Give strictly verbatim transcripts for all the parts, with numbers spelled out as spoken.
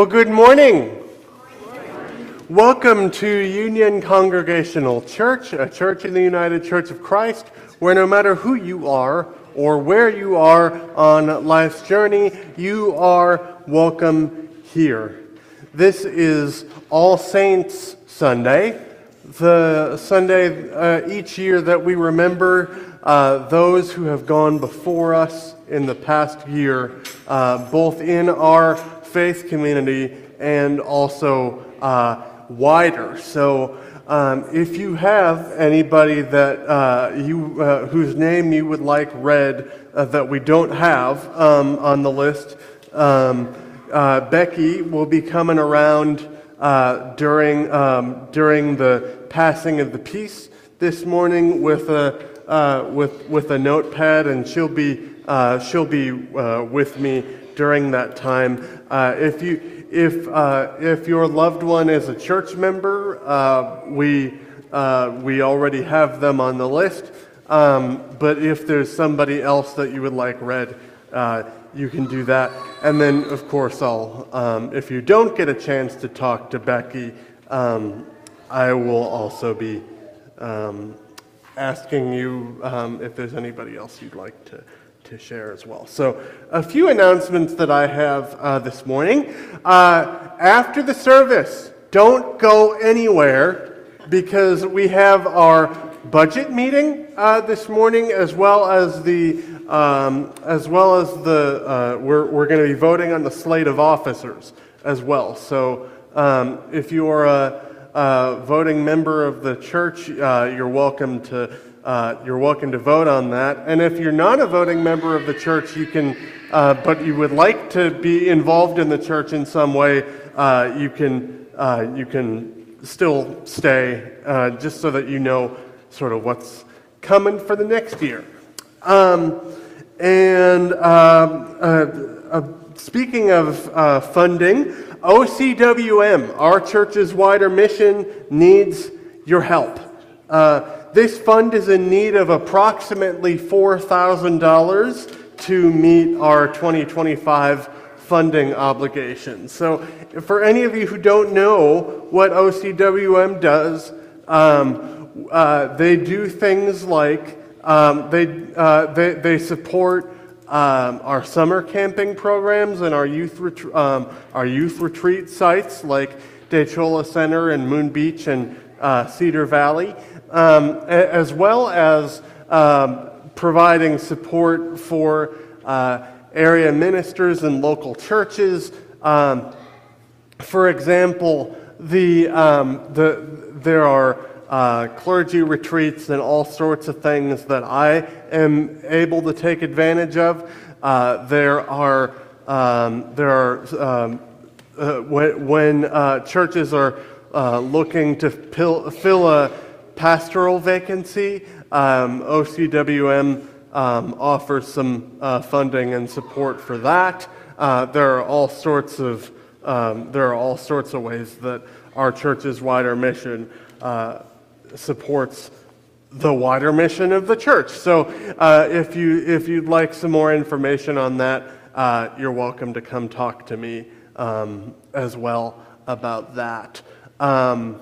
Well, good morning. Welcome to Union Congregational Church, a church in the United Church of Christ, where no matter who you are or where you are on life's journey, you are welcome here. This is All Saints Sunday, the Sunday uh, each year that we remember uh, those who have gone before us in the past year, uh, both in our faith community and also uh, wider. So um, if you have anybody that uh, you uh, whose name you would like read uh, that we don't have um, on the list, um, uh, Becky will be coming around uh, during um, during the passing of the peace this morning with a uh, with with a notepad, and she'll be uh, she'll be uh, with me during that time. Uh, if you, if uh, if your loved one is a church member, uh, we uh, we already have them on the list. Um, but if there's somebody else that you would like read, uh, you can do that. And then, of course, I'll um, if you don't get a chance to talk to Becky, um, I will also be um, asking you um, if there's anybody else you'd like to. to share as well. So a few announcements that I have uh, this morning. Uh, after the service, don't go anywhere because we have our budget meeting uh, this morning, as well as the um, as well as the uh, we're we're going to be voting on the slate of officers as well. So um, if you are a, a voting member of the church, uh, you're welcome to. Uh, you're welcome to vote on that. And if you're not a voting member of the church, you can, uh, but you would like to be involved in the church in some way, uh, you can uh, you can still stay, uh, just so that you know sort of what's coming for the next year. Um, and um, uh, uh, speaking of uh, funding, O C W M, our church's wider mission, needs your help. Uh, This fund is in need of approximately four thousand dollars to meet our twenty twenty-five funding obligations. So for any of you who don't know what O C W M does, um, uh, they do things like um, they, uh, they, they support um, our summer camping programs and our youth, ret- um, our youth retreat sites like DeChola Center and Moon Beach and uh, Cedar Valley. Um, as well as um, providing support for uh, area ministers and local churches. Um, for example, the, um, the there are uh, clergy retreats and all sorts of things that I am able to take advantage of. Uh, there are um, there are um, uh, when, when uh, churches are uh, looking to fill, fill a pastoral vacancy, um, O C W M um, offers some uh, funding and support for that. Uh, there are all sorts of um, there are all sorts of ways that our church's wider mission uh, supports the wider mission of the church. So, uh, if you if you'd like some more information on that, uh, you're welcome to come talk to me um, as well about that. Um,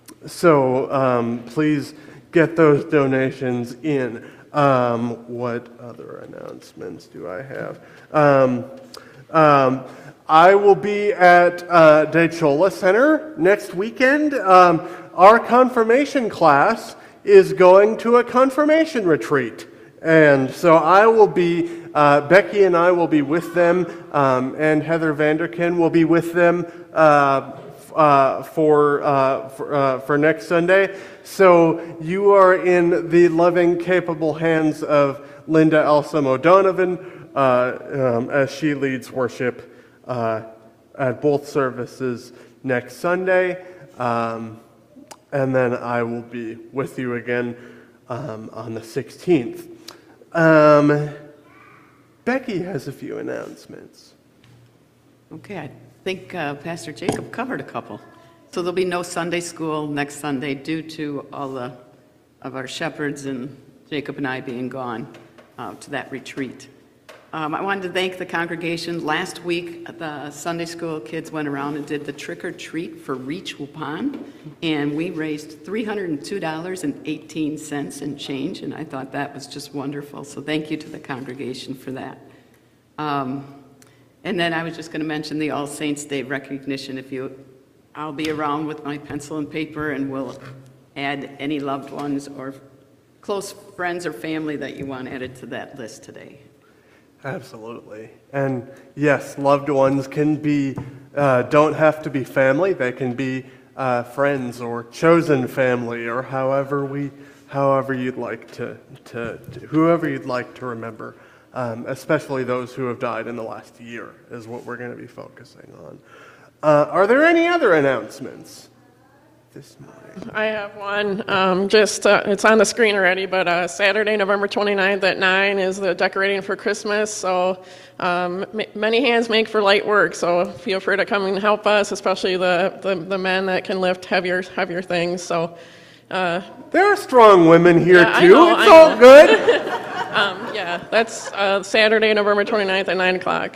So um, please get those donations in. Um, what other announcements do I have? Um, um, I will be at uh, DeChola Center next weekend. Um, our confirmation class is going to a confirmation retreat. And so I will be, uh, Becky and I will be with them, um, and Heather Vanderkin will be with them uh, Uh, for uh, for, uh, for next Sunday. So you are in the loving, capable hands of Linda Elsom O'Donovan uh, um, as she leads worship uh, at both services next Sunday. Um, and then I will be with you again um, on the sixteenth. Um, Becky has a few announcements. Okay, I think uh, Pastor Jacob covered a couple. So there'll be no Sunday school next Sunday due to all the, of our shepherds and Jacob and I being gone uh, to that retreat. Um, I wanted to thank the congregation. Last week, the Sunday school kids went around and did the trick or treat for Reach Waupun, and we raised three hundred two dollars and eighteen cents in change, and I thought that was just wonderful. So thank you to the congregation for that. Um, and then I was just going to mention the All Saints Day recognition. If you, I'll be around with my pencil and paper, and we'll add any loved ones or close friends or family that you want added to that list today. Absolutely. And yes, loved ones can be, uh, don't have to be family. They can be uh, friends or chosen family, or however we, however you'd like to, to, to whoever you'd like to remember. Um, especially those who have died in the last year is what we're going to be focusing on. Uh, are there any other announcements this morning? I have one. Um, just uh, it's on the screen already, but uh, Saturday, November twenty-ninth at nine is the decorating for Christmas. So um, m- many hands make for light work. So feel free to come and help us, especially the, the, the men that can lift heavier heavier things. So uh, there are strong women here yeah, too. I know, it's I all know. good. um, yeah, that's uh, Saturday, November twenty-ninth at nine o'clock.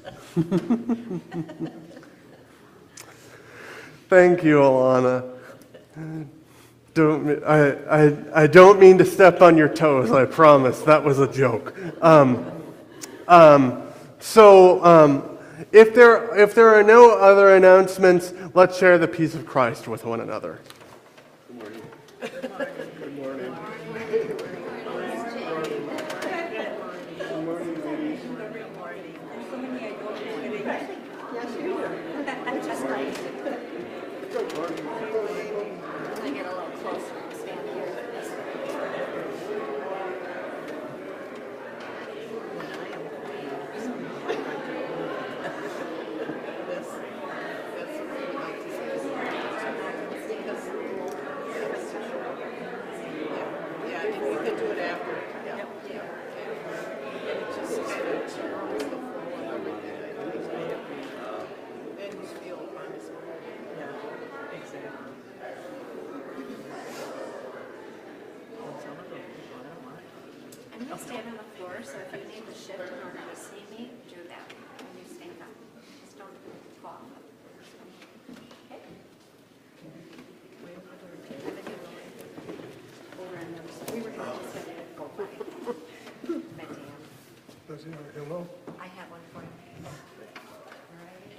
Thank you, Alana. Don't, I, I, I don't mean to step on your toes, I promise. That was a joke. Um, um, so, um, if there, if there are no other announcements, let's share the peace of Christ with one another. Good morning. Good morning. Good morning. And you'll stand on the floor, so if you need to shift in order to see me, do that when you stand up. Just don't fall. Okay? Over on the other side. We were going to just have it go by. Madame. I have one for you. All right.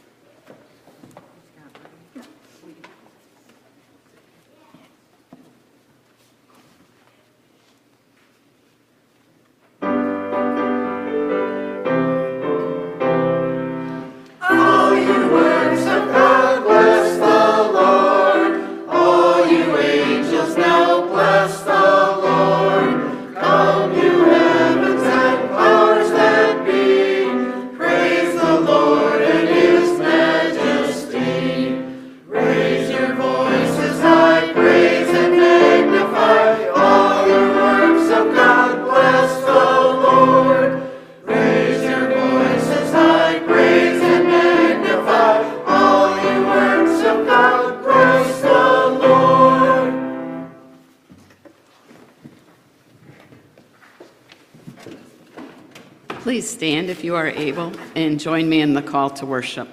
Please stand if you are able and join me in the call to worship.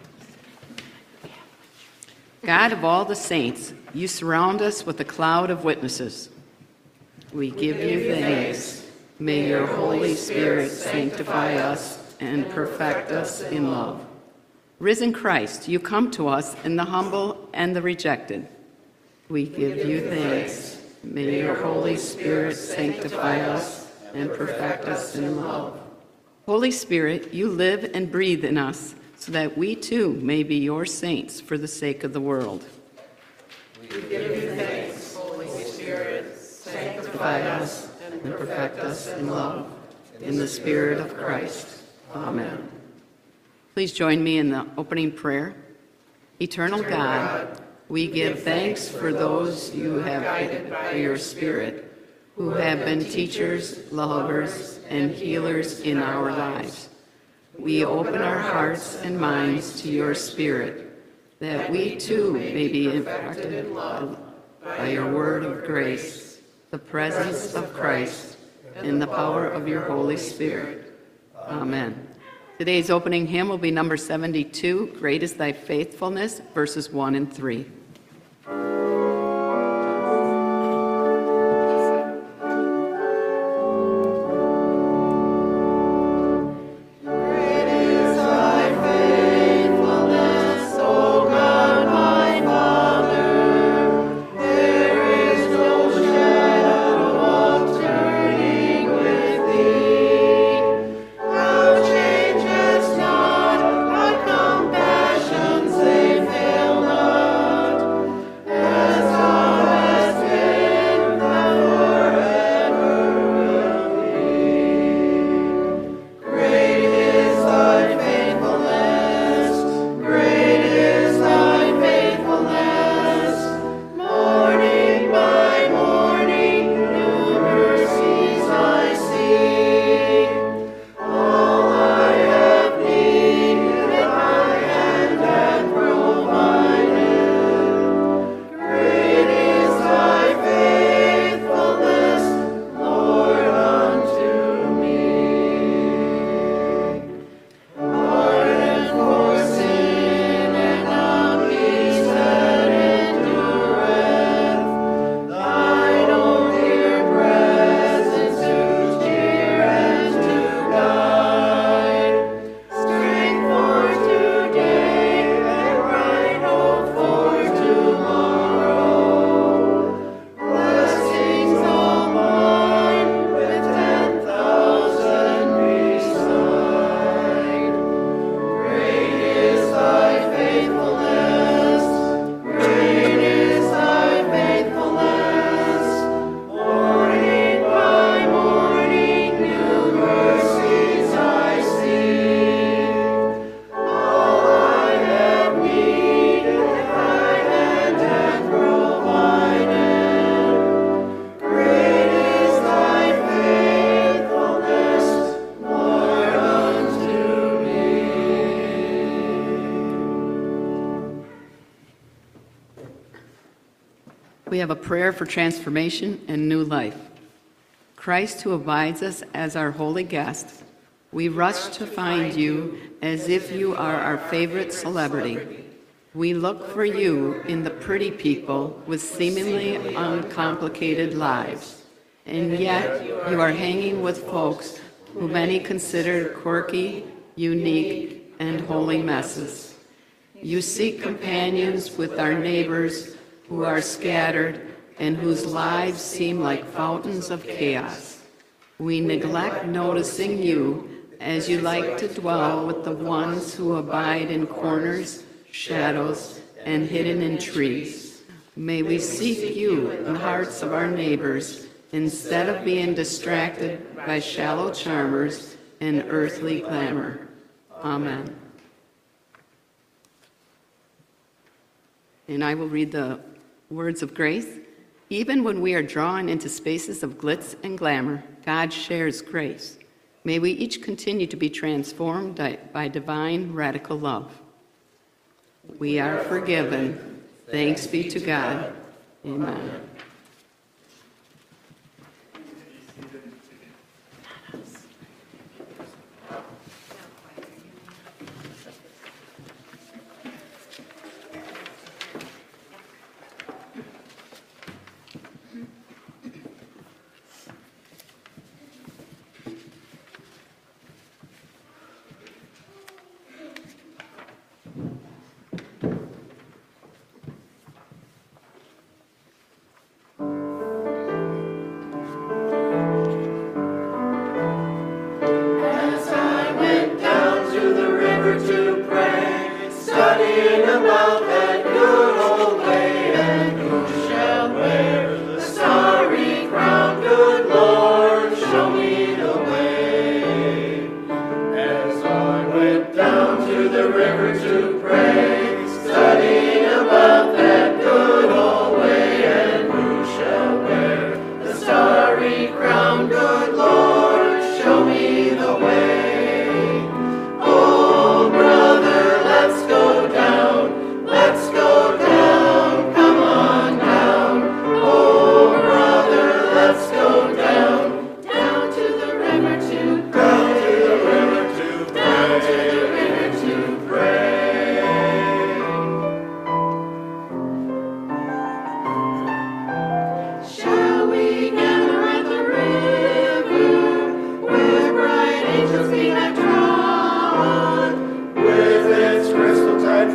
God of all the saints, you surround us with a cloud of witnesses. We give you thanks. May your Holy Spirit sanctify us and perfect us in love. Risen Christ, you come to us in the humble and the rejected. We give you thanks. May your Holy Spirit sanctify us and perfect us in love. Holy Spirit, you live and breathe in us so that we too may be your saints for the sake of the world. We give you thanks, Holy Spirit, Sanctify us and perfect us in love, in the Spirit of Christ. Amen. Please join me in the opening prayer. Eternal God, we give thanks for those you have guided by your Spirit, who have been teachers, lovers, and healers in our lives. We open our hearts and minds to your Spirit, that we too may be impacted in love by your word of grace, the presence of Christ, and the power of your Holy Spirit. Amen. Today's opening hymn will be number seventy-two, Great is Thy Faithfulness, verses one and three. We have a prayer for transformation and new life. Christ, who abides us as our holy guest, we rush to find you as if you are our favorite celebrity. We look for you in the pretty people with seemingly uncomplicated lives, and yet you are hanging with folks who many consider quirky, unique, and holy messes. You seek companions with our neighbors who are scattered and whose lives seem like fountains of chaos. We neglect noticing you as you like to dwell with the ones who abide in corners, shadows, and hidden in trees. May we seek you in the hearts of our neighbors instead of being distracted by shallow charmers and earthly glamour. Amen. And I will read the words of grace. Even when we are drawn into spaces of glitz and glamour, God shares grace. May we each continue to be transformed by divine radical love. We are forgiven. Thanks be to God. Amen.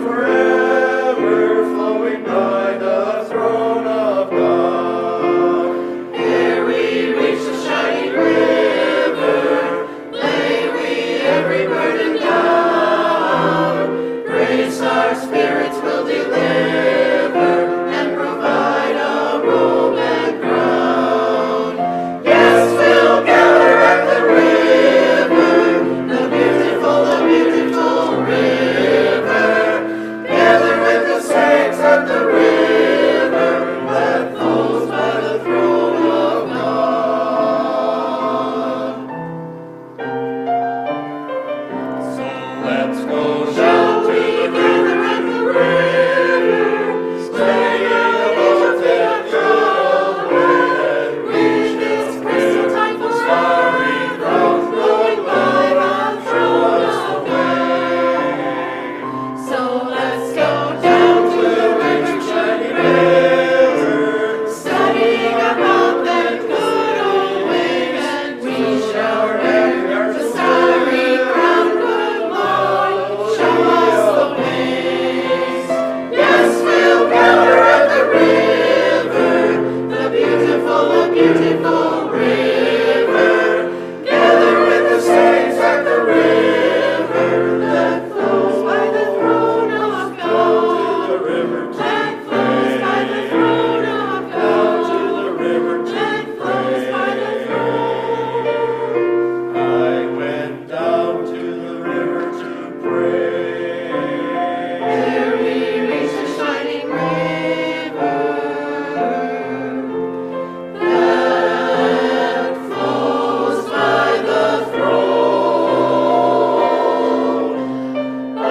forever, flowing by the throne of God. Here we reach the shining river, lay we every burden down. Grace our spirits will deliver and provide a robe and crown. Yes, we'll gather at the river, the beautiful, the beautiful river. Gather with the saints at the river that flows by the throne of God. So let's go down to the river at the river, staying above the throne and reach this crystal type of starry crown, going by the throne of God. So let's go down to the river, shining river, studying about that good old way, and we shall wear the starry crown. Good Lord, show us the ways. Yes, we'll gather at the river, the beautiful, the beautiful river. Gather with the saints at the river that flows by the throne of God. The river That flows by the throne of God. to the river That flows by the throne. I went down to the river to pray. There we reach the shining river that flows by the throne of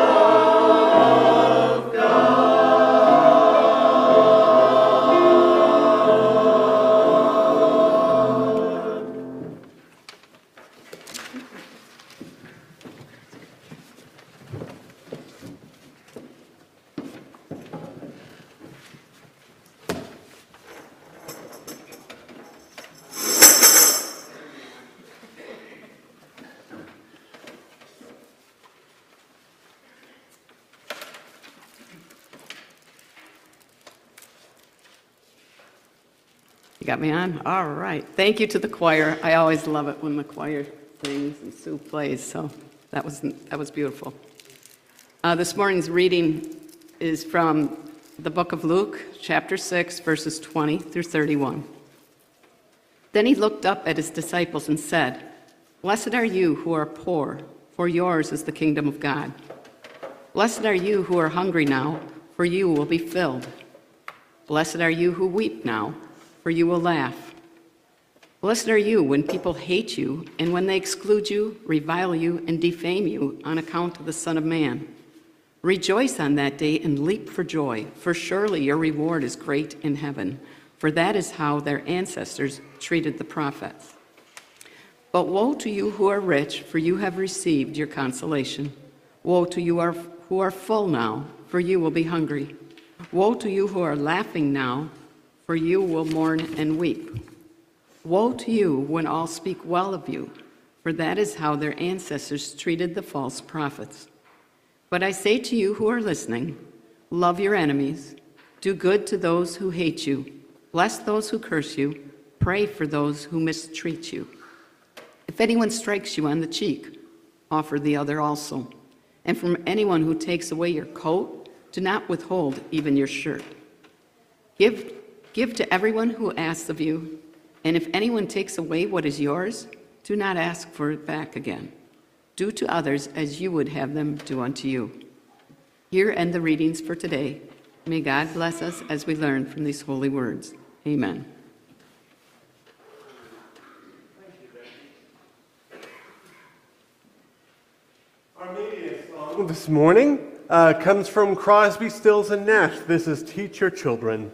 God. You got me on? All right. Thank you to the choir. I always love it when the choir sings and Sue plays, so that was, that was beautiful. Uh, this morning's reading is from the book of Luke, chapter six, verses twenty through thirty-one. Then he looked up at his disciples and said, "Blessed are you who are poor, for yours is the kingdom of God. Blessed are you who are hungry now, for you will be filled. Blessed are you who weep now, for you will laugh. Blessed are you when people hate you, and when they exclude you, revile you, and defame you on account of the Son of Man. Rejoice on that day and leap for joy, for surely your reward is great in heaven, for that is how their ancestors treated the prophets. But woe to you who are rich, for you have received your consolation. Woe to you who are full now, for you will be hungry. Woe to you who are laughing now, for you will mourn and weep. Woe to you when all speak well of you, for that is how their ancestors treated the false prophets. But I say to you who are listening, love your enemies, do good to those who hate you, bless those who curse you, pray for those who mistreat you. If anyone strikes you on the cheek, offer the other also. And from anyone who takes away your coat, do not withhold even your shirt. Give, give to everyone who asks of you, and if anyone takes away what is yours, do not ask for it back again. Do to others as you would have them do unto you. Here end the readings for today. May God bless us as we learn from these holy words. Amen. Our media song this morning uh, comes from Crosby, Stills, and Nash. This is Teach Your Children.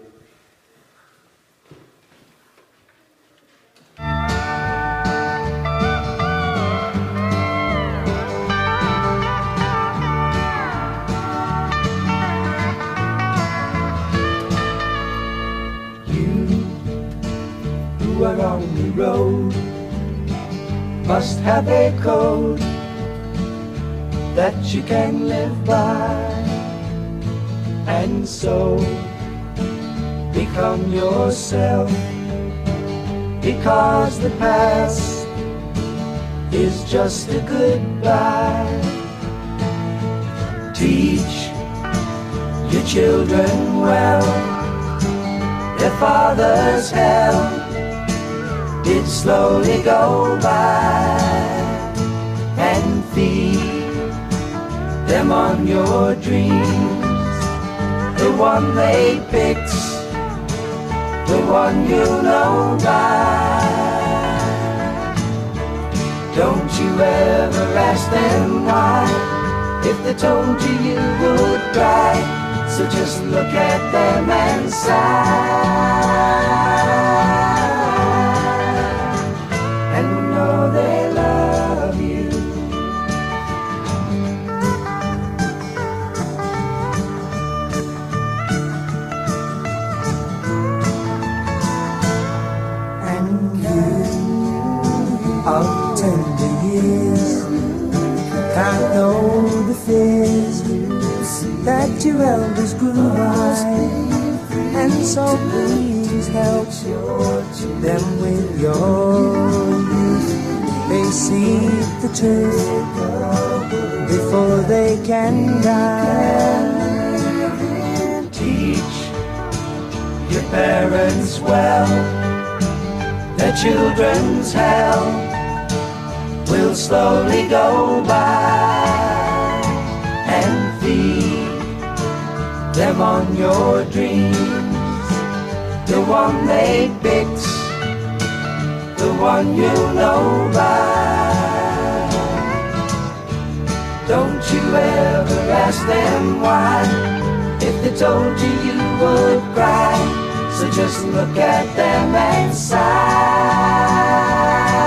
Who are on the road must have a code that you can live by. and so become yourself, because the past is just a goodbye. Teach your children well, their father's hell did slowly go by, and feed them on your dreams, the one they picked, the one you know by. Don't you ever ask them why, if they told you you would cry. So just look at them and sigh, and know they love you. And you of tender years can't know the fears that your elders grew by, and so please help them with your youth. They seek the truth before they can die. Teach your parents well, their children's hell will slowly go by, and feed them on your dreams, the one they picked, the one you know by. Don't you ever ask them why, if they told you you would cry. So just look at them and sigh,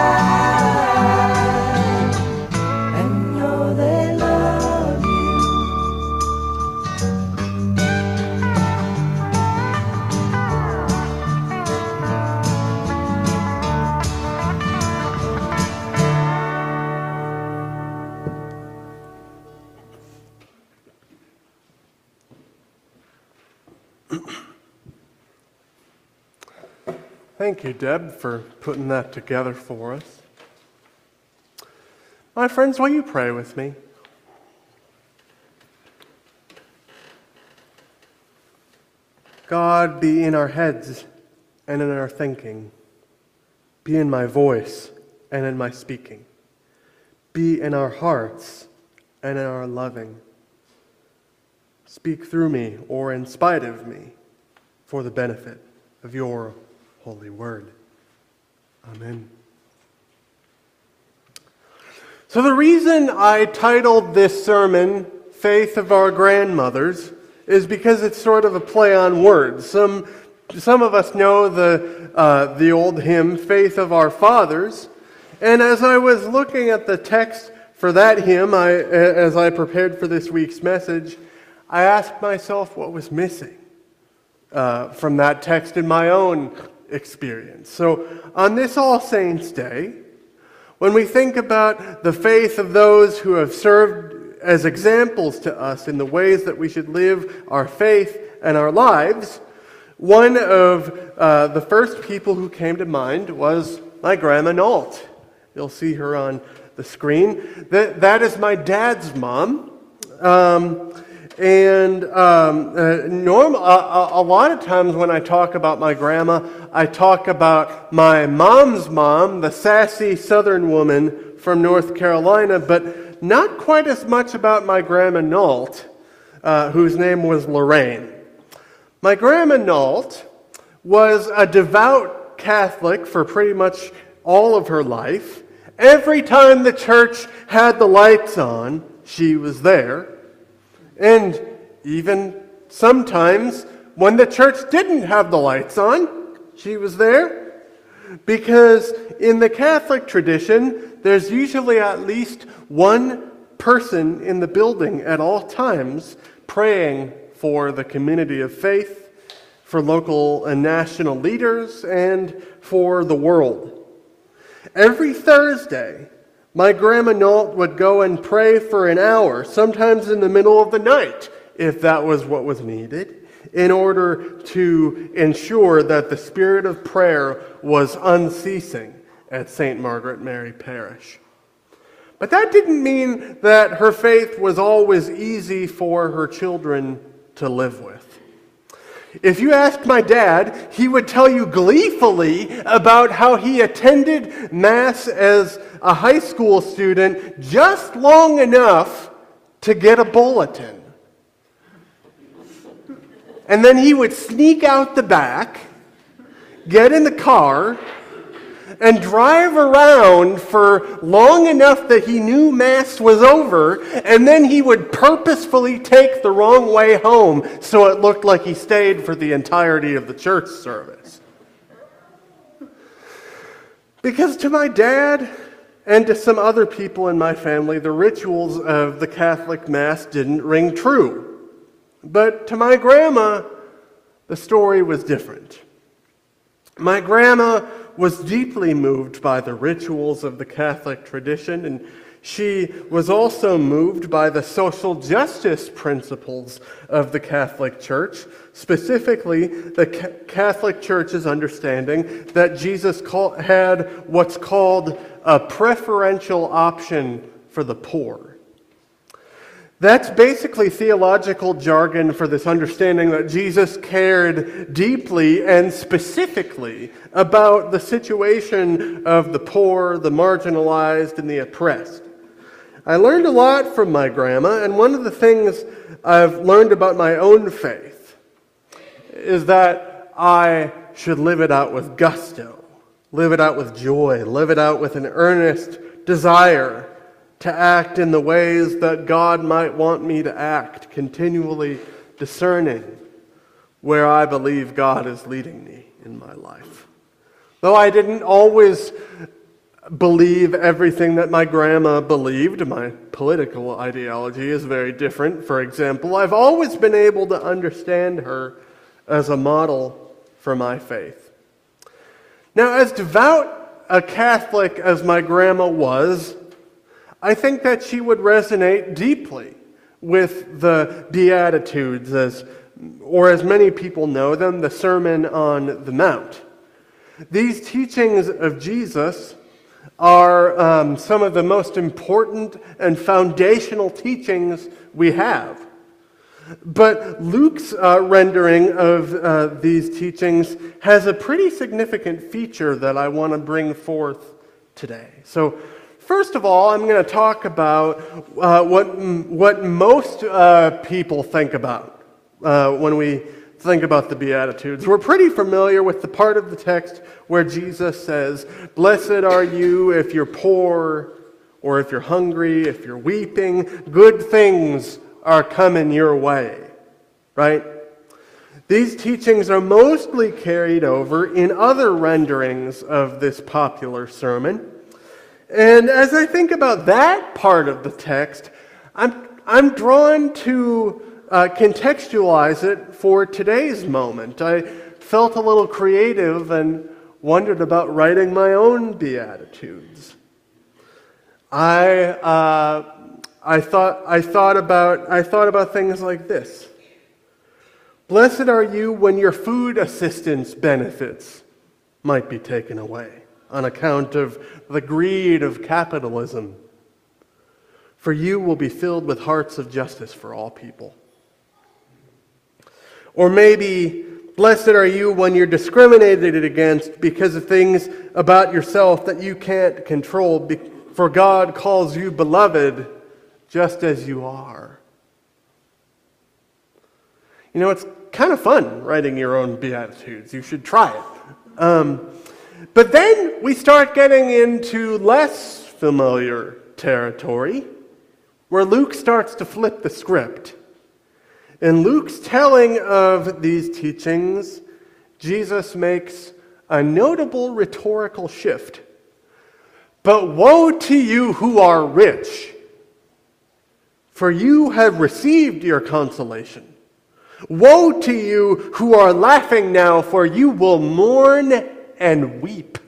and know they love you. Thank you, Deb, for putting that together for us. My friends, will you pray with me? God, be in our heads and in our thinking. Be in my voice and in my speaking. Be in our hearts and in our loving. Speak through me or in spite of me for the benefit of your holy word. Amen. So the reason I titled this sermon Faith of Our Grandmothers is because it's sort of a play on words. Some some of us know the uh, the old hymn Faith of Our Fathers, and as I was looking at the text for that hymn, I as I prepared for this week's message, I asked myself what was missing uh, from that text in my own experience. So on this All Saints' Day, when we think about the faith of those who have served as examples to us in the ways that we should live our faith and our lives, one of uh, the first people who came to mind was my Grandma Nault. You'll see her on the screen. That, that is my dad's mom. Um, And um, uh, norm, uh, a lot of times when I talk about my grandma, I talk about my mom's mom, the sassy southern woman from North Carolina, but not quite as much about my Grandma Nault, uh, whose name was Lorraine. My Grandma Nault was a devout Catholic for pretty much all of her life. Every time the church had the lights on, she was there. And even sometimes when the church didn't have the lights on, she was there. Because in the Catholic tradition, there's usually at least one person in the building at all times praying for the community of faith, for local and national leaders, and for the world. Every Thursday, my Grandma Nault would go and pray for an hour, sometimes in the middle of the night, if that was what was needed, in order to ensure that the spirit of prayer was unceasing at Saint Margaret Mary Parish. But that didn't mean that her faith was always easy for her children to live with. If you asked my dad, he would tell you gleefully about how he attended Mass as a high school student just long enough to get a bulletin. And then he would sneak out the back, get in the car, and drive around for long enough that he knew Mass was over, and then he would purposefully take the wrong way home so it looked like he stayed for the entirety of the church service. Because to my dad and to some other people in my family, the rituals of the Catholic Mass didn't ring true. But to my grandma, the story was different. My grandma was deeply moved by the rituals of the Catholic tradition, and she was also moved by the social justice principles of the Catholic Church, specifically the Catholic Church's understanding that Jesus call, had what's called a preferential option for the poor. That's basically theological jargon for this understanding that Jesus cared deeply and specifically about the situation of the poor, the marginalized, and the oppressed. I learned a lot from my grandma, and one of the things I've learned about my own faith is that I should live it out with gusto, live it out with joy, live it out with an earnest desire to act in the ways that God might want me to act, continually discerning where I believe God is leading me in my life. Though I didn't always believe everything that my grandma believed, my political ideology is very different, for example, I've always been able to understand her as a model for my faith. Now, as devout a Catholic as my grandma was, I think that she would resonate deeply with the Beatitudes, as, or as many people know them, the Sermon on the Mount. These teachings of Jesus are um, some of the most important and foundational teachings we have. But Luke's uh, rendering of uh, these teachings has a pretty significant feature that I want to bring forth today. So, first of all, I'm going to talk about uh, what what most uh, people think about uh, when we think about the Beatitudes. We're pretty familiar with the part of the text where Jesus says, "Blessed are you if you're poor, or if you're hungry, if you're weeping. Good things are coming your way." Right? These teachings are mostly carried over in other renderings of this popular sermon. And as I think about that part of the text, I'm, I'm drawn to uh, contextualize it for today's moment. I felt a little creative and wondered about writing my own Beatitudes. I uh, I thought I thought about I thought about things like this. Blessed are you when your food assistance benefits might be taken away on account of the greed of capitalism. For you will be filled with hearts of justice for all people. Or maybe, blessed are you when you're discriminated against because of things about yourself that you can't control, for God calls you beloved just as you are. You know, it's kind of fun writing your own Beatitudes. You should try it. Um, But then we start getting into less familiar territory, where Luke starts to flip the script. In Luke's telling of these teachings, Jesus makes a notable rhetorical shift. But woe to you who are rich, for you have received your consolation. Woe to you who are laughing now, for you will mourn and weep.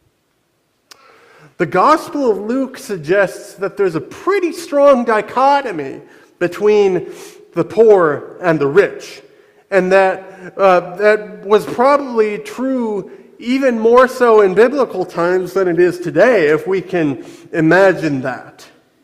The Gospel of Luke suggests that there's a pretty strong dichotomy between the poor and the rich. And that uh, that was probably true even more so in biblical times than it is today, if we can imagine that.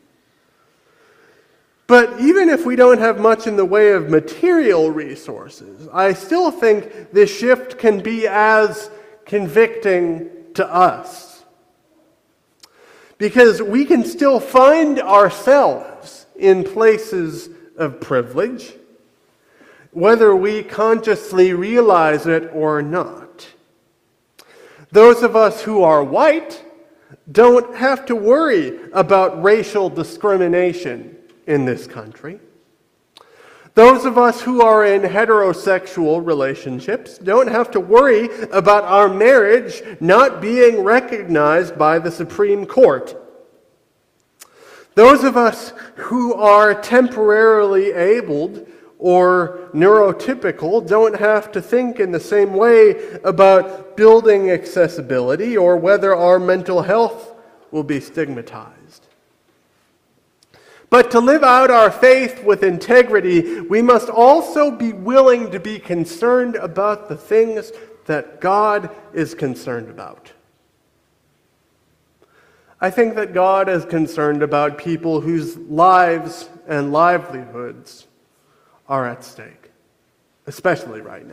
But even if we don't have much in the way of material resources, I still think this shift can be as convicting to us. Because we can still find ourselves in places of privilege, whether we consciously realize it or not. Those of us who are white don't have to worry about racial discrimination in this country. Those of us who are in heterosexual relationships don't have to worry about our marriage not being recognized by the Supreme Court. Those of us who are temporarily abled or neurotypical don't have to think in the same way about building accessibility or whether our mental health will be stigmatized. But to live out our faith with integrity, we must also be willing to be concerned about the things that God is concerned about. I think that God is concerned about people whose lives and livelihoods are at stake, especially right now.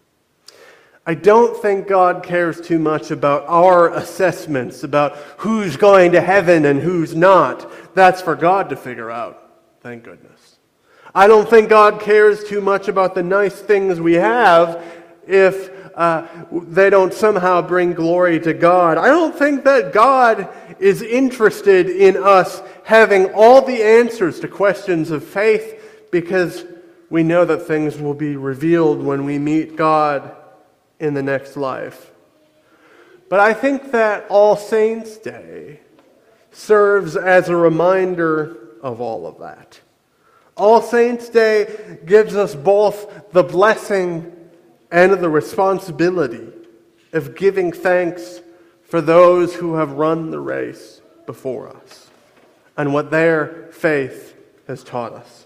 I don't think God cares too much about our assessments about who's going to heaven and who's not. That's for God to figure out, thank goodness. I don't think God cares too much about the nice things we have if uh, they don't somehow bring glory to God. I don't think that God is interested in us having all the answers to questions of faith, because we know that things will be revealed when we meet God in the next life. But I think that All Saints' Day serves as a reminder of all of that. All Saints' Day gives us both the blessing and the responsibility of giving thanks for those who have run the race before us and what their faith has taught us.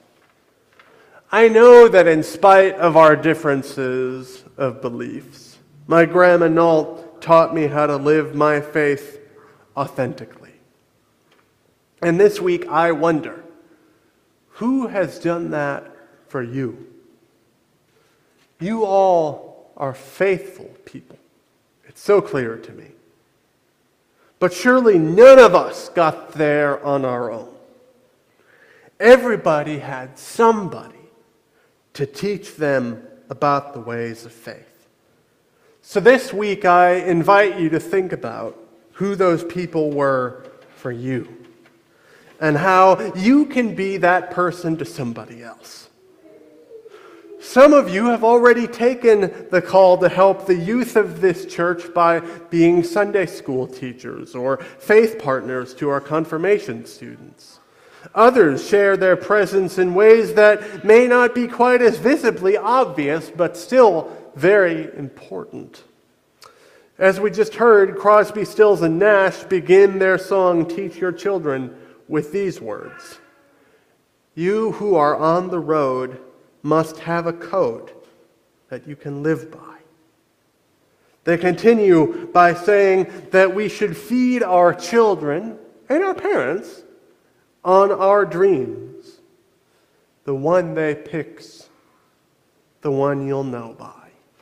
I know that in spite of our differences of beliefs, my Grandma Nault taught me how to live my faith authentically. And this week I wonder, who has done that for you? You all are faithful people. It's so clear to me. But surely none of us got there on our own. Everybody had somebody to teach them about the ways of faith. So this week I invite you to think about who those people were for you and how you can be that person to somebody else. Some of you have already taken the call to help the youth of this church by being Sunday school teachers or faith partners to our confirmation students. Others share their presence in ways that may not be quite as visibly obvious, but still very important. As we just heard, Crosby, Stills, and Nash begin their song, Teach Your Children, with these words: "You who are on the road must have a code that you can live by." They continue by saying that we should feed our children and our parents on our dreams. The one they pick's the one you'll know by.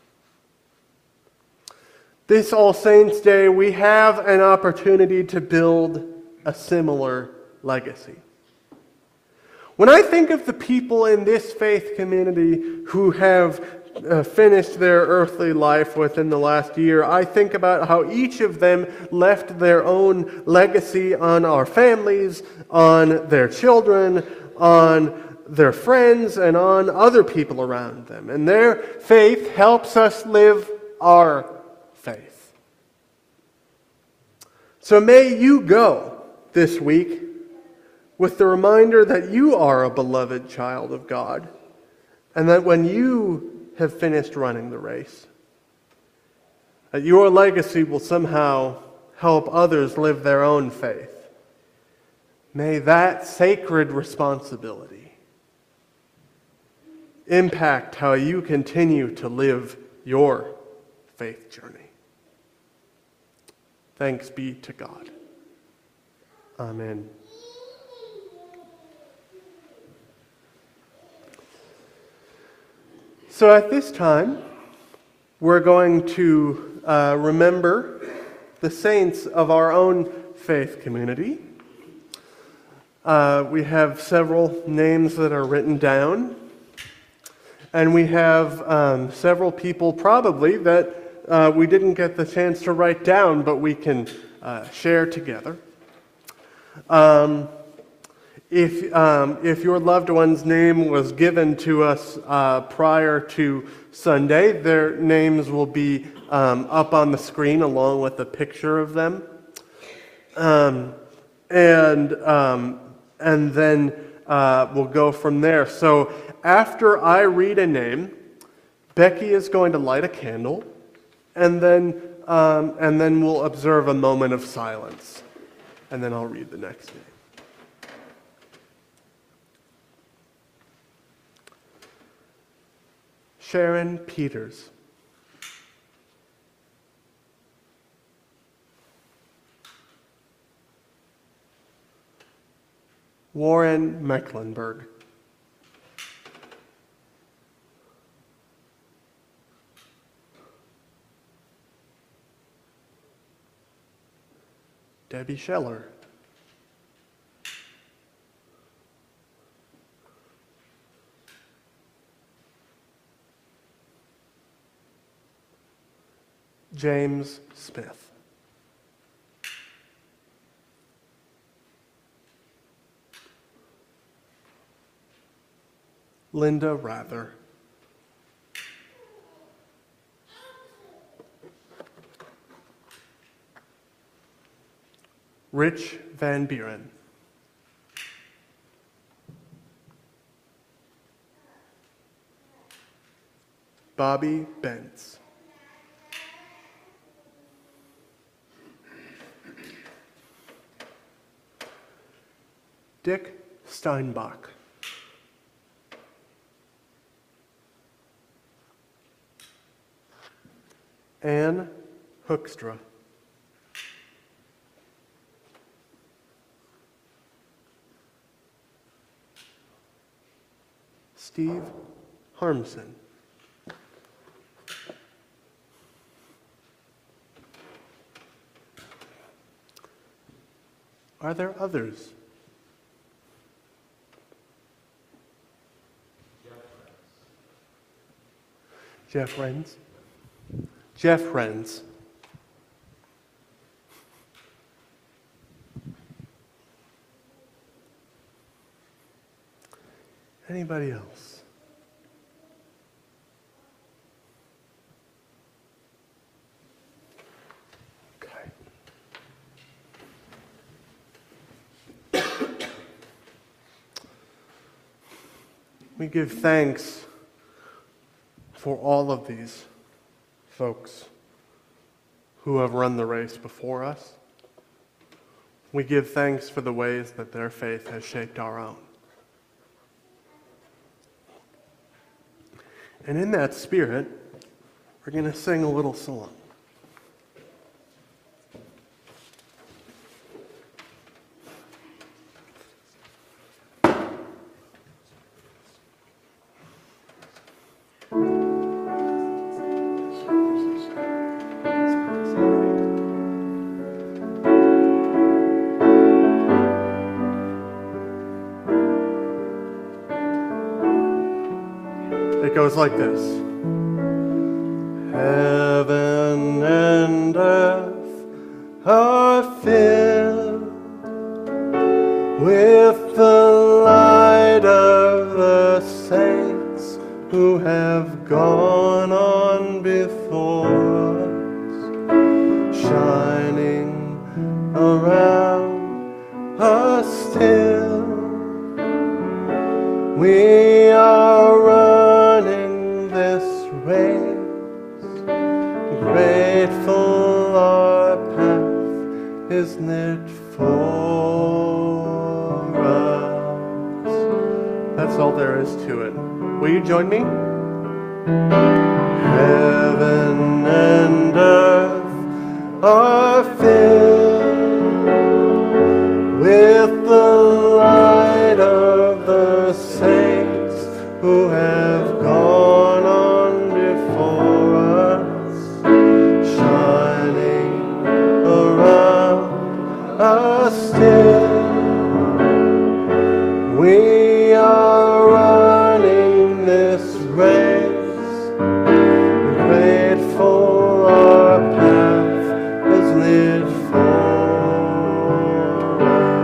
This All Saints' Day, we have an opportunity to build a similar legacy. When I think of the people in this faith community who have uh, finished their earthly life within the last year, I think about how each of them left their own legacy on our families, on their children, on their friends, and on other people around them. And their faith helps us live our faith. So may you go this week with the reminder that you are a beloved child of God, and that when you have finished running the race, that your legacy will somehow help others live their own faith. May that sacred responsibility impact how you continue to live your faith journey. Thanks be to God. Amen. So at this time, we're going to uh, remember the saints of our own faith community. Uh, we have several names that are written down, and we have um, several people probably that uh, we didn't get the chance to write down, but we can uh, share together. Um, if, um, if your loved one's name was given to us uh, prior to Sunday, their names will be um, up on the screen along with a picture of them. Um, and um, and then uh, we'll go from there. So after I read a name, Becky is going to light a candle, and then um, and then we'll observe a moment of silence, and then I'll read the next name. Sharon Peters. Warren Mecklenburg. Debbie Scheller. James Smith. Linda Rather. Rich Van Buren. Bobby Bentz. Dick Steinbach. Anne Hoekstra. Steve Harmson. Are there others? Jeff Renz. Jeff Renz. Anybody else? Okay. We give thanks for all of these folks who have run the race before us. We give thanks for the ways that their faith has shaped our own. And in that spirit, we're going to sing a little song. It goes like this. Heaven and earth are filled with the light of the saints who have gone on before us, shining around us still. We are running this race, grateful our path is lit for us. That's all there is to it. Will you join me? Heaven and earth are filled with the light of the saints who have gone on before us, shining around us still. We are running this race, grateful our path is lit for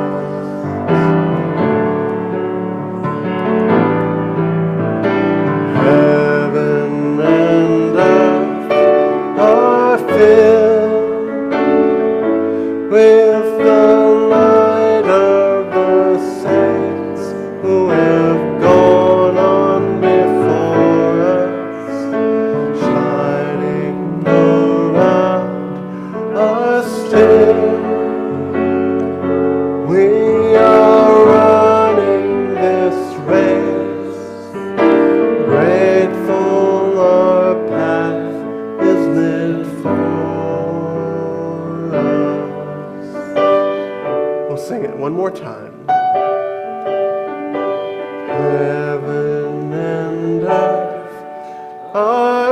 us. Heaven and earth are filled with the light of the saints who have gone on before us, shining around us still. We are running this race, grateful our path is lit for us. We'll sing it one more time. Heaven and earth are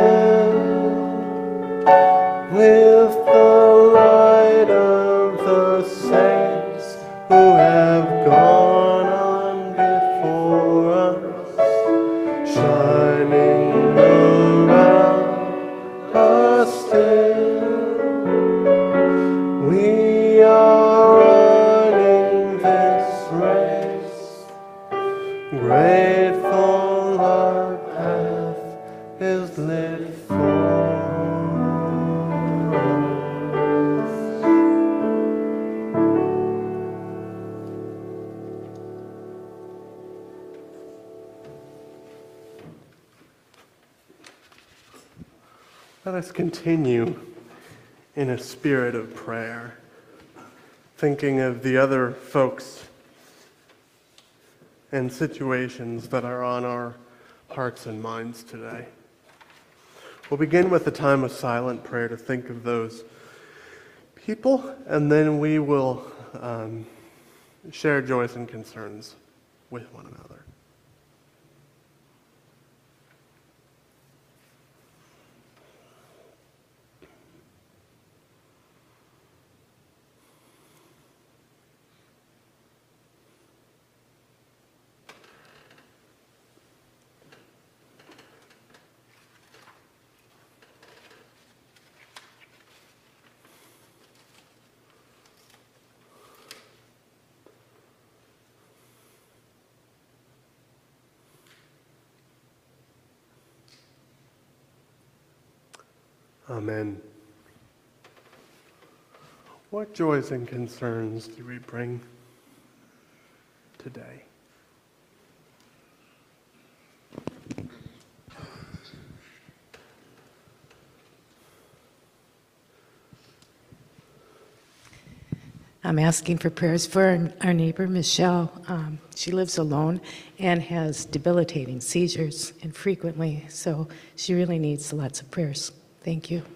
filled with the light of the saints who have gone on before us, shining around us still. We are running this race, grateful our path is lit for us. Let us continue in a spirit of prayer, thinking of the other folks and situations that are on our hearts and minds today. We'll begin with a time of silent prayer to think of those people, and then we will um, share joys and concerns with one another. Amen. What joys and concerns do we bring today? I'm asking for prayers for our neighbor, Michelle. Um, she lives alone and has debilitating seizures infrequently, so she really needs lots of prayers. Thank you.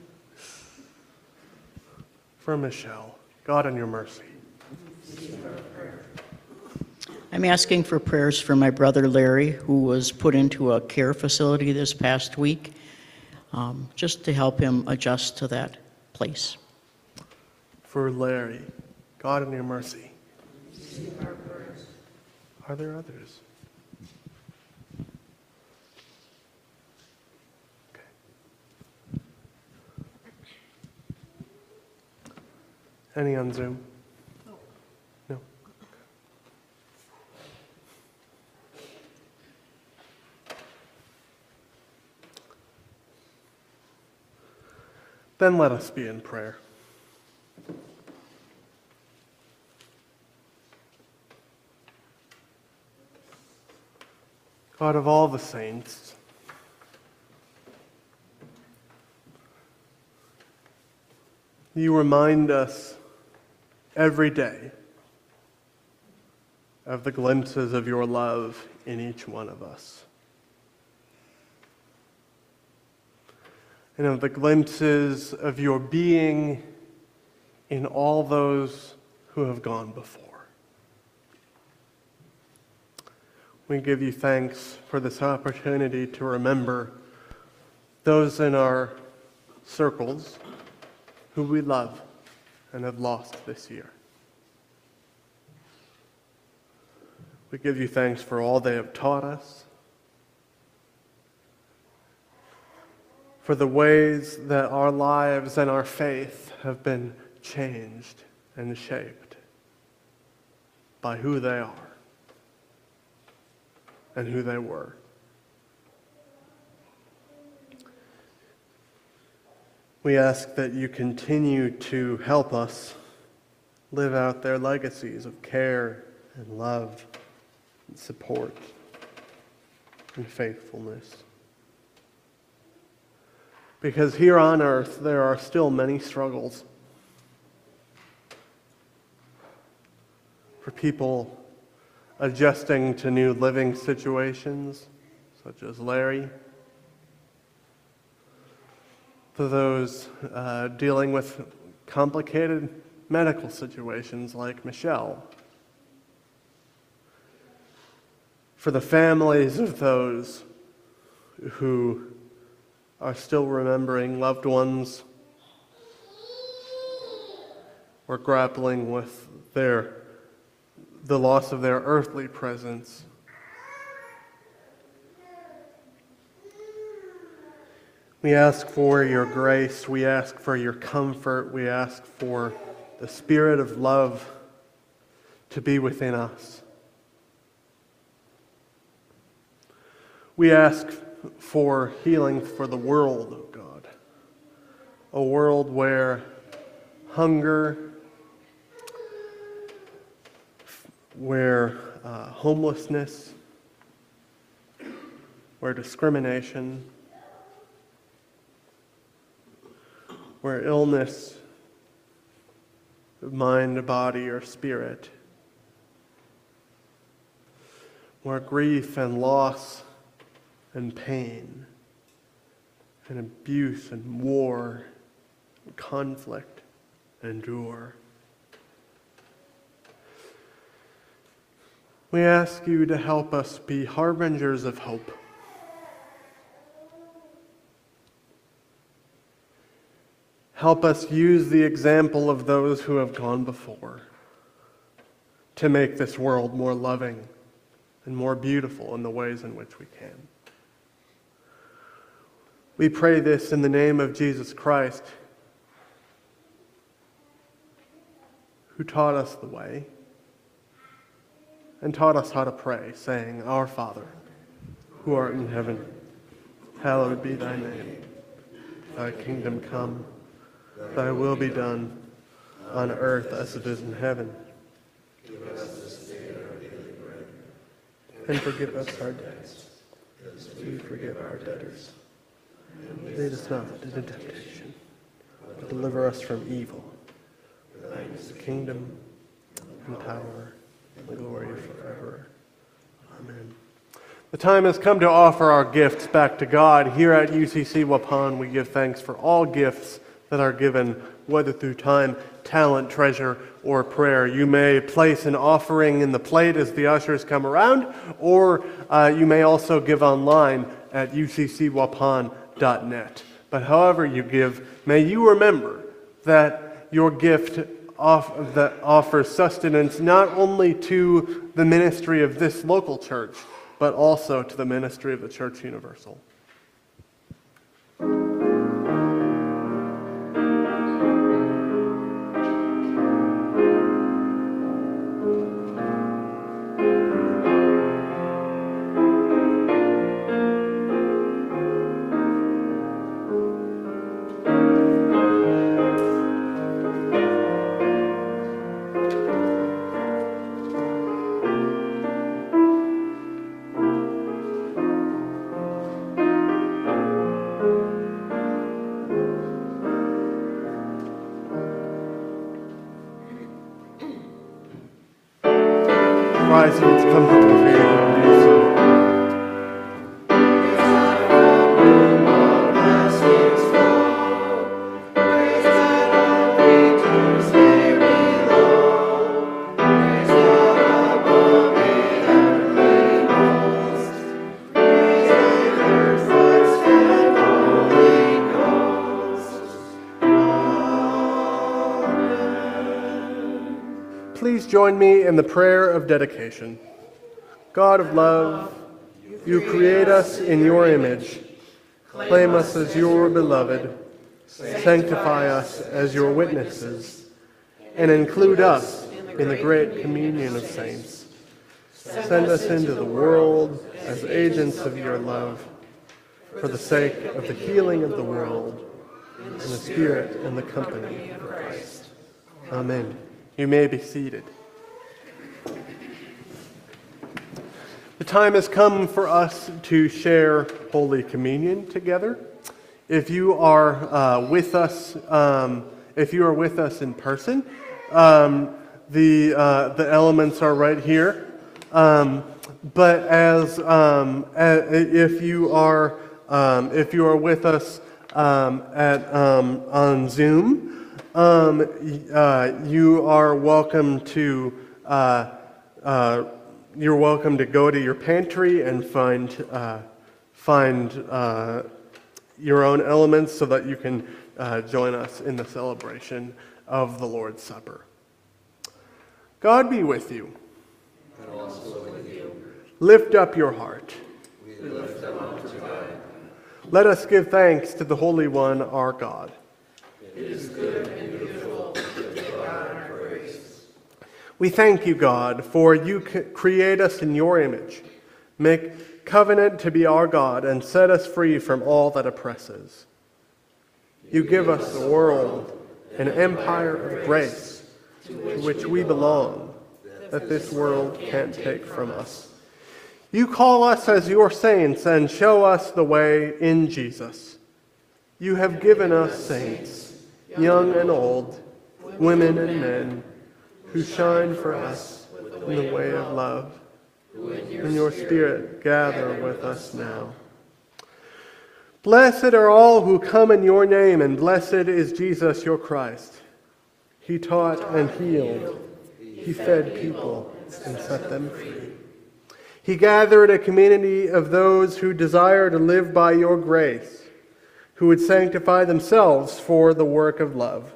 For Michelle, God in your mercy. I'm asking for prayers for my brother Larry, who was put into a care facility this past week, um, just to help him adjust to that place. For Larry, God in your mercy. Are there others? Okay. Any on Zoom? No. Then let us be in prayer. God of all the saints, you remind us every day of the glimpses of your love in each one of us. and of the glimpses of your being in all those who have gone before. We give you thanks for this opportunity to remember those in our circles who we love and have lost this year. We give you thanks for all they have taught us, for the ways that our lives and our faith have been changed and shaped by who they are and who they were. We ask that you continue to help us live out their legacies of care and love and support and faithfulness. Because here on earth, there are still many struggles for people adjusting to new living situations, such as Larry, for those uh, dealing with complicated medical situations like Michelle, for the families of those who are still remembering loved ones or grappling with their the loss of their earthly presence. We ask for your grace, we ask for your comfort, we ask for the spirit of love to be within us. We ask for healing for the world, oh God, a world where hunger, where uh, homelessness, where discrimination, where illness of mind, body, or spirit, where grief and loss and pain and abuse and war and conflict endure. We ask you to help us be harbingers of hope. Help us use the example of those who have gone before to make this world more loving and more beautiful in the ways in which we can. We pray this in the name of Jesus Christ, who taught us the way and taught us how to pray, saying, Our Father, who art in heaven, hallowed be thy name. Thy kingdom come, thy will be done, on earth as it is in heaven. Give us this day our daily bread, and forgive us our debts, as we forgive our debtors. And lead us not into temptation, but deliver us from evil. For thine is the kingdom, and power, and glory forever. Amen. The time has come to offer our gifts back to God. Here at U C C Waupun, we give thanks for all gifts that are given, whether through time, talent, treasure, or prayer. You may place an offering in the plate as the ushers come around, or uh, you may also give online at u c c waupun dot net. But however you give, may you remember that your gift off, that offers sustenance not only to the ministry of this local church, but also to the ministry of the Church Universal. Rise when it's comfortable for you to do so. Blessings please join me in the prayer of dedication? God of love, you create us in your image. Claim us as your beloved. Sanctify us as your witnesses. And include us in the great communion of saints. Send us into the world as agents of your love, for the sake of the healing of the world, in the spirit and the company of Christ. Amen. You may be seated. The time has come for us to share Holy Communion together. If you are uh, with us, um, if you are with us in person, um, the uh, the elements are right here. Um, but as um, a, if you are um, if you are with us um, at um, on Zoom, um, uh, you are welcome to uh, uh, you're welcome to go to your pantry and find uh, find uh, your own elements so that you can uh, join us in the celebration of the Lord's Supper. God be with you. And also with you. Lift up your heart. We lift them up to God. Let us give thanks to the Holy One, our God. It is good and beautiful to give God our praise. We thank you, God, for you create us in your image. Make covenant to be our God and set us free from all that oppresses. You give us the world, an empire of grace, to which we belong, that this world can't take from us. You call us as your saints and show us the way in Jesus. You have given us saints, young and old, women and men, who shine for us in the way of love. In your Spirit, gather with us now. Blessed are all who come in your name, and blessed is Jesus, your Christ. He taught and healed. He fed people and set them free. He gathered a community of those who desire to live by your grace, who would sanctify themselves for the work of love.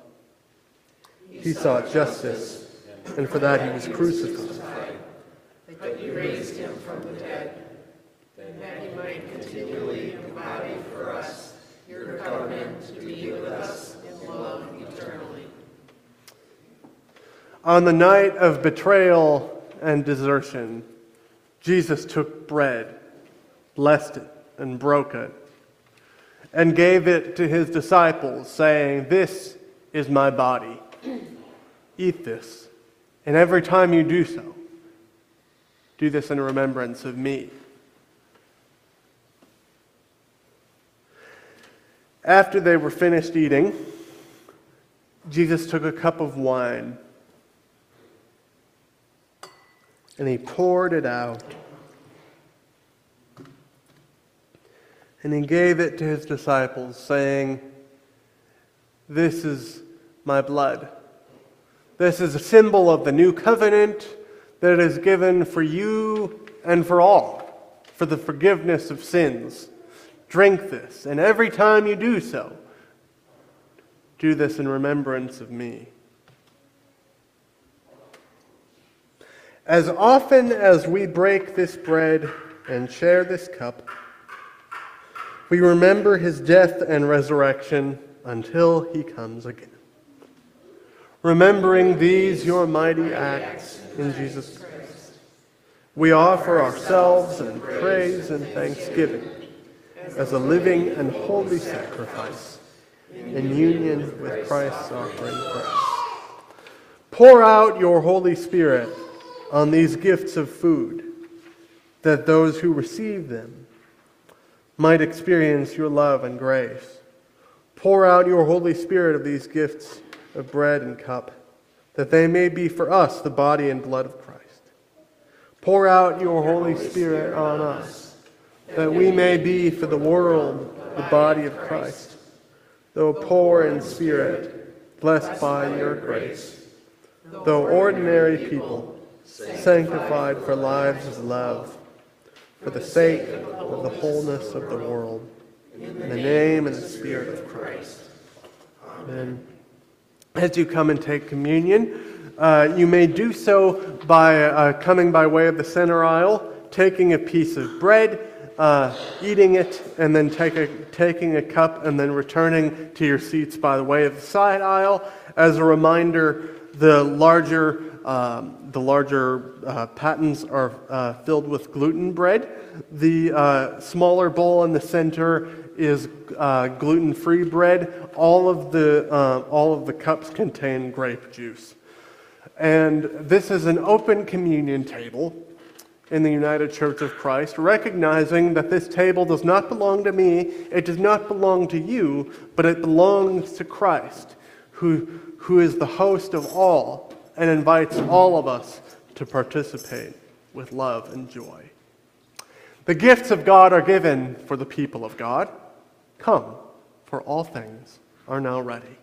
He sought justice, and for that he was crucified. But you raised him from the dead, that he might continually embody for us your covenant to be with us in love eternally. On the night of betrayal and desertion, Jesus took bread, blessed it, and broke it, and gave it to his disciples, saying, "This is my body. Eat this, and every time you do so, do this in remembrance of me." After they were finished eating, Jesus took a cup of wine, and he poured it out. And he gave it to his disciples, saying, "This is my blood. This is a symbol of the new covenant that is given for you and for all, for the forgiveness of sins. Drink this, and every time you do so, do this in remembrance of me." As often as we break this bread and share this cup, we remember his death and resurrection until he comes again. Remembering these, your mighty acts in Jesus Christ, we offer ourselves in praise and thanksgiving as a living and holy sacrifice in union with Christ's offering for us. Pour out your Holy Spirit on these gifts of food, that those who receive them might experience your love and grace. Pour out your Holy Spirit of these gifts of bread and cup, that they may be for us the body and blood of Christ. Pour out your Holy Spirit on us, that we may be for the world the body of Christ, though poor in spirit, blessed by your grace, though ordinary people, sanctified for lives of love, for the sake of the wholeness of the world, in the name and the Spirit of Christ. Amen. As you come and take communion, Uh, you may do so by uh, coming by way of the center aisle, taking a piece of bread, uh, eating it, and then take a, taking a cup, and then returning to your seats by the way of the side aisle. As a reminder, the larger um, the larger uh, patens are uh, filled with gluten bread. The uh, smaller bowl in the center is uh, gluten-free bread. All of the uh, all of the cups contain grape juice. And this is an open communion table in the United Church of Christ, recognizing that this table does not belong to me, it does not belong to you, but it belongs to Christ, who, who is the host of all and invites all of us to participate with love and joy. The gifts of God are given for the people of God. Come, for all things are now ready.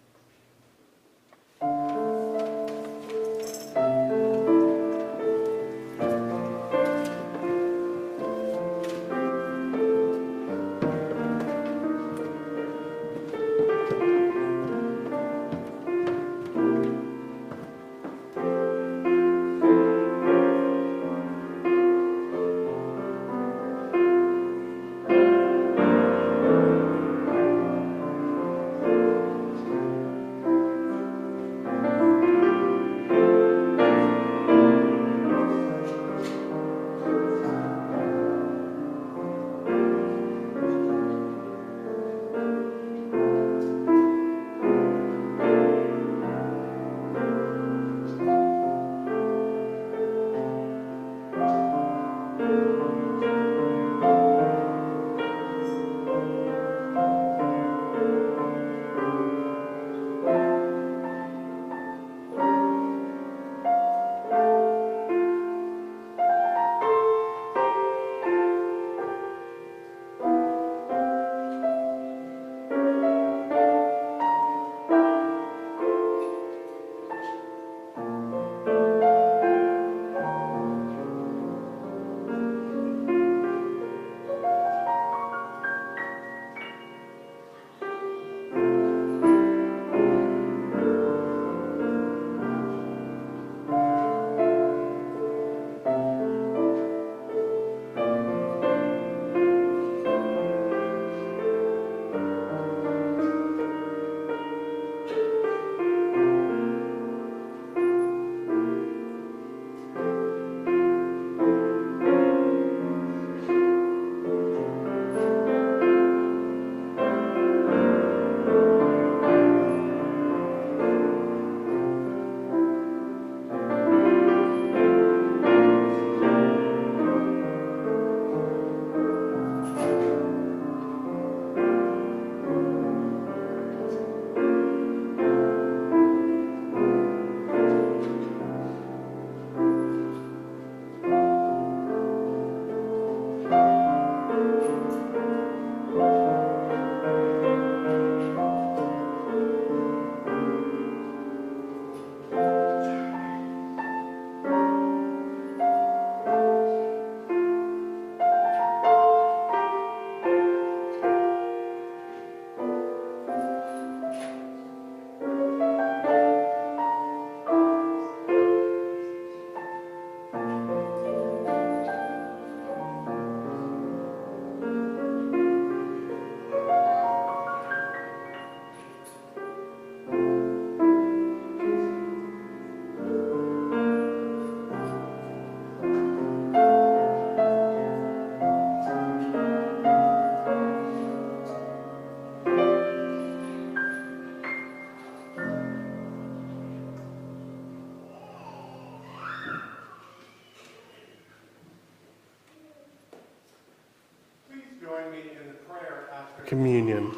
Communion.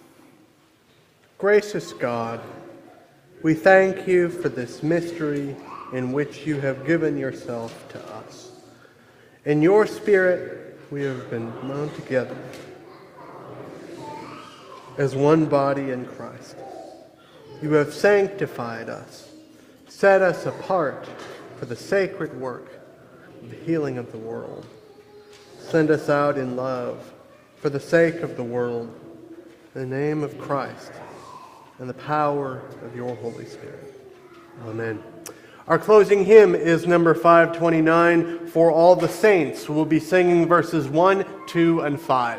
Gracious God, we thank you for this mystery in which you have given yourself to us. In your Spirit, we have been known together as one body in Christ. You have sanctified us, set us apart for the sacred work of the healing of the world. Send us out in love for the sake of the world, in the name of Christ and the power of your Holy Spirit. Amen. Our closing hymn is number five twenty-nine, For All the Saints. We'll be singing verses one, two, and five.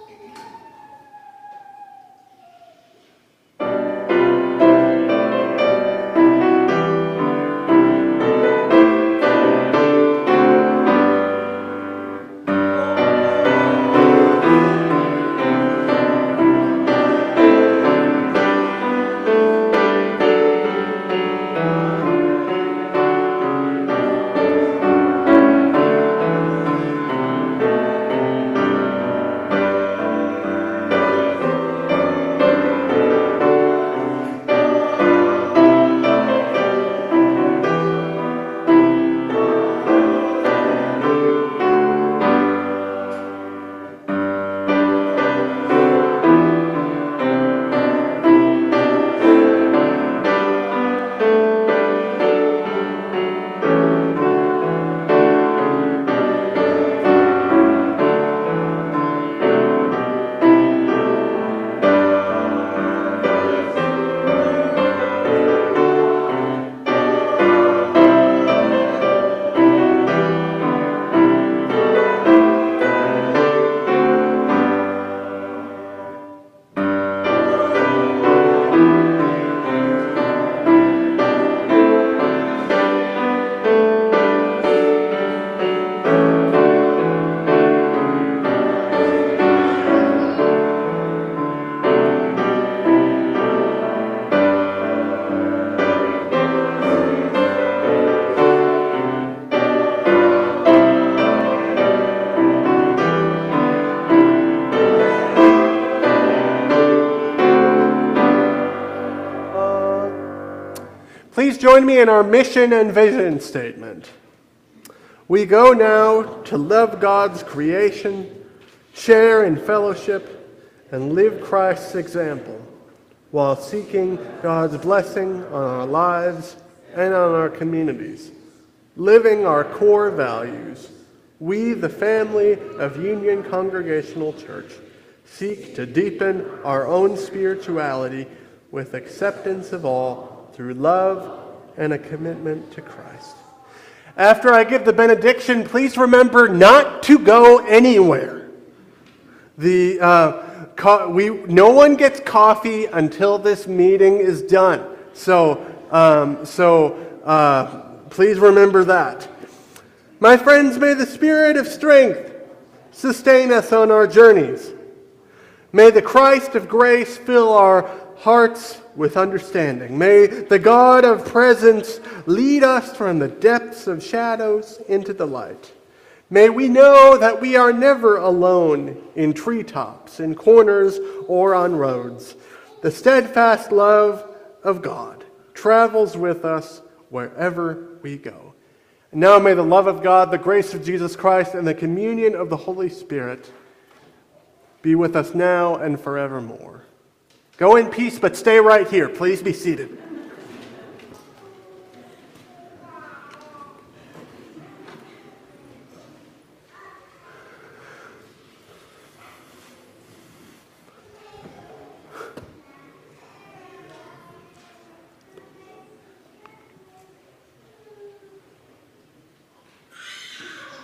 Please join me in our mission and vision statement. We go now to love God's creation, share in fellowship, and live Christ's example while seeking God's blessing on our lives and on our communities. Living our core values, we, the family of Union Congregational Church, seek to deepen our own spirituality with acceptance of all through love and a commitment to Christ. After I give the benediction, please remember not to go anywhere. The uh, co- we no one gets coffee until this meeting is done. So um, so uh, please remember that. My friends, may the Spirit of strength sustain us on our journeys. May the Christ of grace fill our hearts with understanding. May the God of presence lead us from the depths of shadows into the light. May we know that we are never alone in treetops, in corners, or on roads. The steadfast love of God travels with us wherever we go. And now may the love of God, the grace of Jesus Christ, and the communion of the Holy Spirit be with us now and forevermore. Go in peace, but stay right here. Please be seated.